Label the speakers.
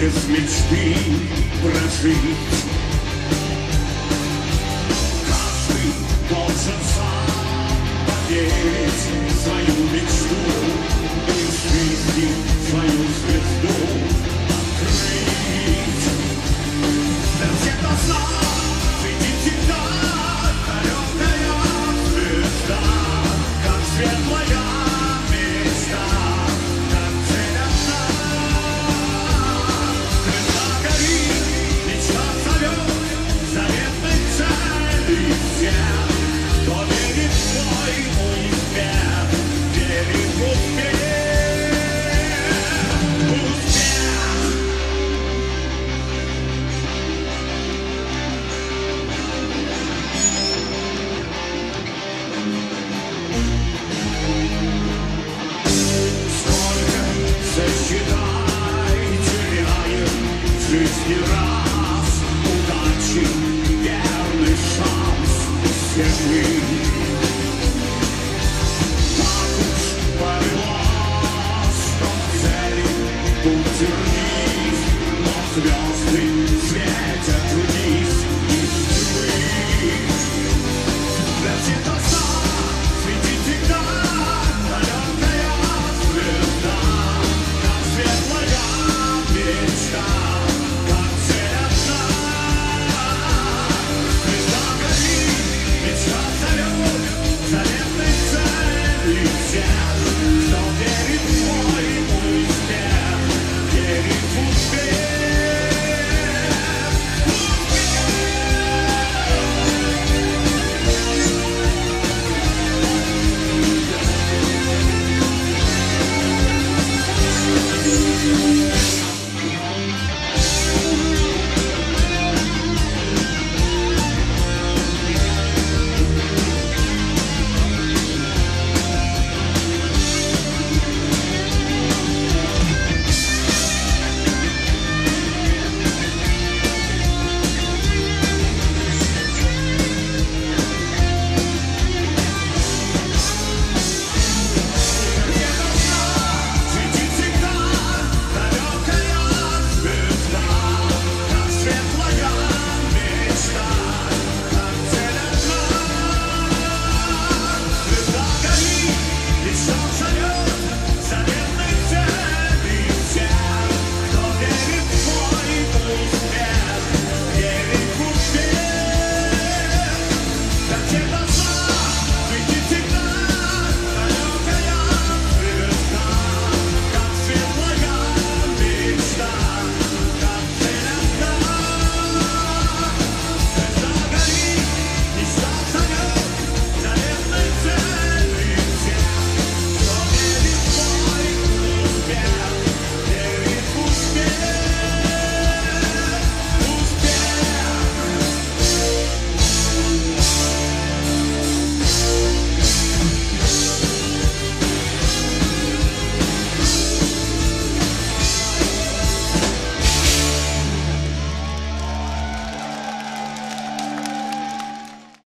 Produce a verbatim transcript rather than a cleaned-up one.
Speaker 1: без мечты прожить. Каждый должен сам поверить в свою мечту и в жизни свою звезду открыть. Для всех должна светить всегда далекая звезда, как светлая мечта, как цель одна. Звезда горит, мечта зовет, заветной цели всех. Кто верит в свой успех, верит в успех. Засчитай, теряем в жизни раз удачи, верный шанс всех мы. Так уж повелось, что к цели путь